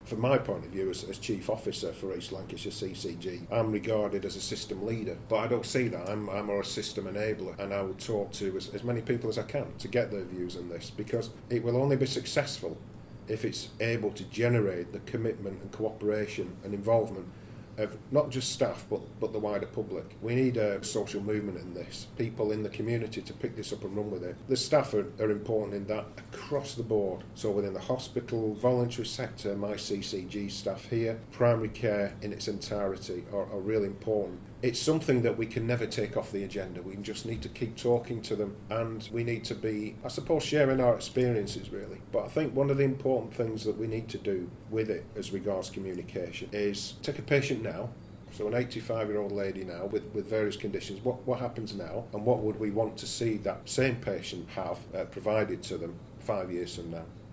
From my point of view, as Chief Officer for East Lancashire CCG, I'm regarded as a system leader, but I don't see that. I'm more a system enabler, and I will talk to as many people as I can to get their views on this, because it will only be successful if it's able to generate the commitment and cooperation and involvement of not just staff but the wider public. We need a social movement in this, people in the community to pick this up and run with it. The staff are important in that across the board, so within the hospital, voluntary sector, my CCG staff here, primary care in its entirety are really important. It's something that we can never take off the agenda. We just need to keep talking to them, and we need to be, I suppose, sharing our experiences really. But I think one of the important things that we need to do with it as regards communication is take a patient now, so an 85-year-old lady now with various conditions, what happens now, and what would we want to see that same patient have provided to them 5 years from now?